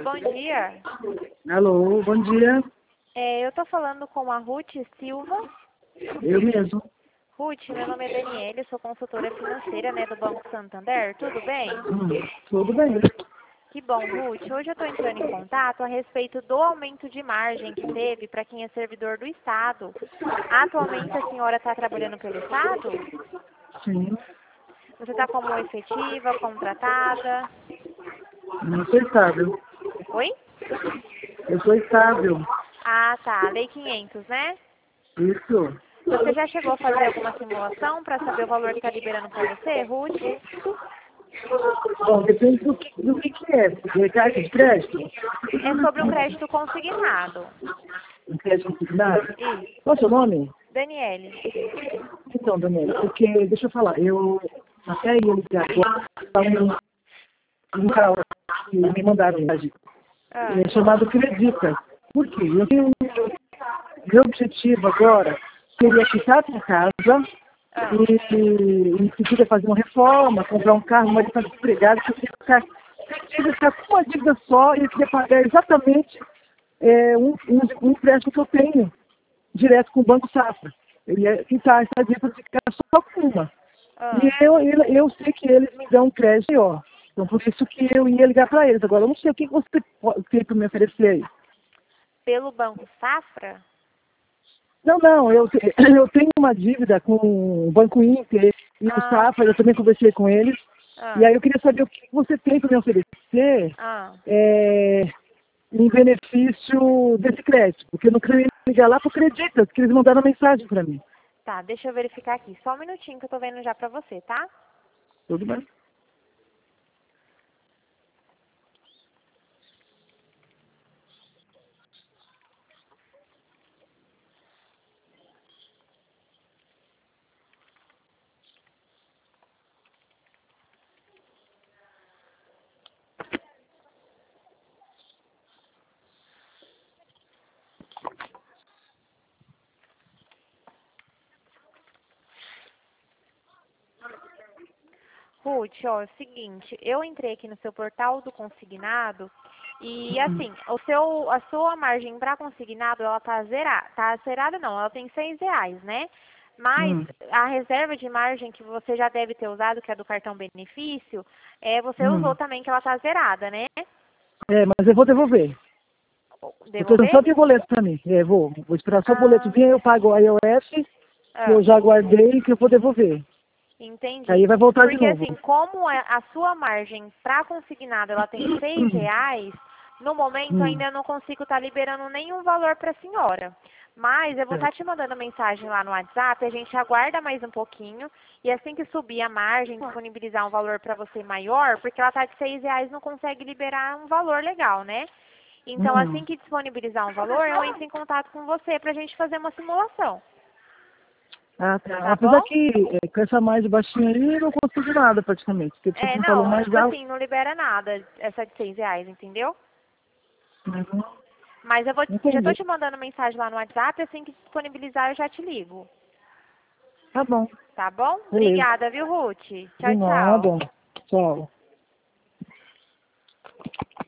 bom dia. Alô, bom dia. Eu tô falando com a Ruth Silva. Eu mesmo. Ruth, meu nome é Daniela, eu sou consultora financeira, né, do Banco Santander. Tudo bem? Tudo bem. Que bom, Ruth. Hoje eu estou entrando em contato a respeito do aumento de margem que teve para quem é servidor do Estado. Atualmente a senhora está trabalhando pelo Estado? Sim. Você está como efetiva, contratada? Eu sou estável. Oi? Eu sou estável. Ah, tá. Lei 500, né? Isso. Você já chegou a fazer alguma simulação para saber o valor que está liberando para você, Ruth? Bom, depende do que é. De carta de crédito? É sobre um crédito consignado. Um crédito consignado? Isso. Qual é o seu nome? Daniele. Então, Daniela, porque, deixa eu falar, eu até ia ligar agora um canal que me mandaram mensagem, Ah, chamado Acredita. Por quê? Eu tenho meu objetivo agora seria quitar minha casa ah. e em seguida fazer uma reforma, comprar um carro, mas está desempregado, eu queria ficar com uma dívida só e eu queria pagar exatamente um empréstimo que eu tenho direto com o Banco Safra. Eu ia quitar essa dívida de ficar só com uma. Ah. E eu sei que eles me dão um crédito maior. Então por isso que eu ia ligar para eles. Agora eu não sei o que você tem para me oferecer aí. Pelo Banco Safra? Não, eu tenho uma dívida com o Banco Inter e o Ah, Safra, eu também conversei com eles. ah, E aí eu queria saber o que você tem para me oferecer ah. em benefício desse crédito. Porque eu não queria ligar lá para o Creditas, que eles mandaram mensagem para mim. Tá, deixa eu verificar aqui. Só um minutinho que eu tô vendo já pra você, tá? Tudo bem? Ruth, ó, é o seguinte, eu entrei aqui no seu portal do consignado e assim, a sua margem para consignado, ela tá zerada. Tá zerada não, ela tem R$ 6, né? Mas Hum, a reserva de margem que você já deve ter usado, que é do cartão benefício, você usou hum. também que ela tá zerada, né? Mas eu vou devolver. Eu estou dando Devolver? só de boleto para mim. Vou esperar só o boleto Ah, vir, eu pago a IOF, que ah. eu já guardei, que eu vou devolver. Entendi. Aí vai voltar de Porque novo. assim, como a sua margem para consignado ela tem R$ 6, no momento Hum, ainda eu não consigo estar liberando nenhum valor para a senhora. Mas eu vou estar certo. te mandando mensagem lá no WhatsApp, a gente aguarda mais um pouquinho e assim que subir a margem, disponibilizar um valor para você maior, porque ela está de R$ 6, não consegue liberar um valor legal, né? Então Hum. assim que disponibilizar um valor, eu entro em contato com você para a gente fazer uma simulação, Ah, tá. tá Apesar bom? que com essa mais baixinha aí eu não consigo nada praticamente. Porque precisa de um valor Não, mais tipo alto. assim, não libera nada essa de R$ 6, entendeu? Uhum. Mas já tô Entendi. te mandando mensagem lá no WhatsApp, assim que disponibilizar eu já te ligo, Tá bom. tá bom? Beleza. Obrigada, viu, Ruth? De Tchau, tchau. nada. Tchau.